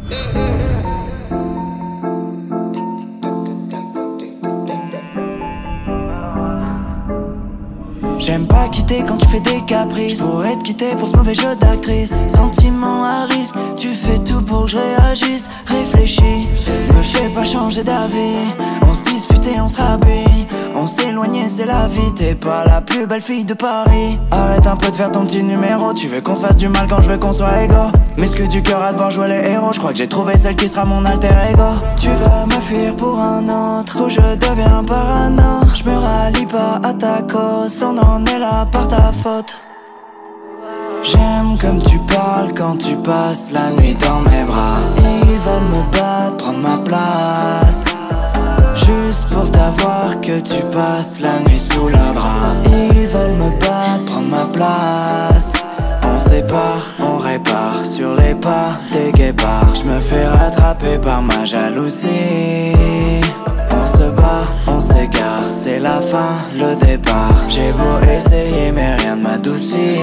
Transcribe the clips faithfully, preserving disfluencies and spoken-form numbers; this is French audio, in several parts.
J'aime pas quitter quand tu fais des caprices. J'pourrais te quitter pour ce mauvais jeu d'actrice. Sentiment à risque, tu fais tout pour que je réagisse. Réfléchis, me fais pas changer d'avis. On se dispute et on se rhabille. On s'éloignait, c'est la vie. T'es pas la plus belle fille de Paris. Arrête un peu de faire ton petit numéro. Tu veux qu'on se fasse du mal quand je veux qu'on soit égaux. Mais ce que du cœur à devoir jouer les héros. Je crois que j'ai trouvé celle qui sera mon alter ego. Tu vas me fuir pour un autre, ou je deviens parano. Je me rallie pas à ta cause, on en est là par ta faute. J'aime comme tu parles quand tu passes la nuit dans mes bras. Ils veulent me battre, prendre ma place. Juste pour t'avoir que tu passes la nuit sous le bras. Ils veulent me battre, prendre ma place. On sépare, on répare sur les pas des guépards. Je me fais rattraper par ma jalousie. On se bat, on s'égare, c'est la fin, le départ. J'ai beau essayer mais rien ne m'adoucit.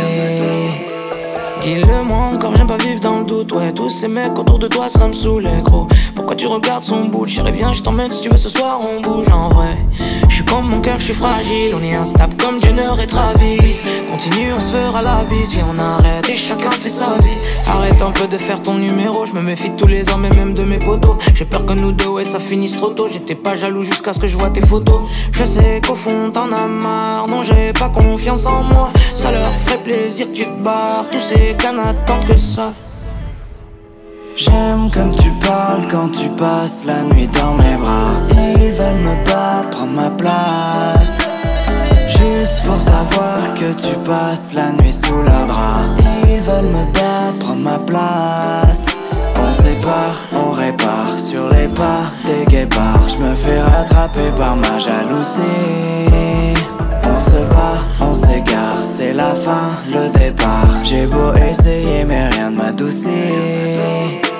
Dis-le-moi encore, j'aime pas vivre dans le doute. Ouais, tous ces mecs autour de toi, ça me saoule, gros. Pourquoi tu regardes son bout? Chérie, viens, je t'emmène si tu veux, ce soir on bouge en vrai. Je suis comme mon cœur, je suis fragile. On est instable comme Jenner et Travis. Continue, on se fera la bise. Viens, on arrête et chacun fait sa vie. Arrête un peu de faire ton numéro. Je me méfie de tous les hommes et même de mes potos. J'ai peur que nous deux, ouais, ça finisse trop tôt. J'étais pas jaloux jusqu'à ce que je vois tes photos. Je sais qu'au fond t'en as marre. Non, j'ai pas confiance en moi. Ça leur ferait plaisir que tu te barres. Tous ces gars n'attendent que ça. J'aime comme tu parles quand tu passes la nuit dans mes bras. Ils veulent me battre, prendre ma place. Juste pour t'avoir que tu passes la nuit sous le bras. Ils veulent me battre, prendre ma place. On sépare, on répare sur les pas des guépards. Je me fais rattraper par ma jalousie. On se bat, on s'égare, c'est la fin, le départ. J'ai beau essayer mais rien ne m'adoucit.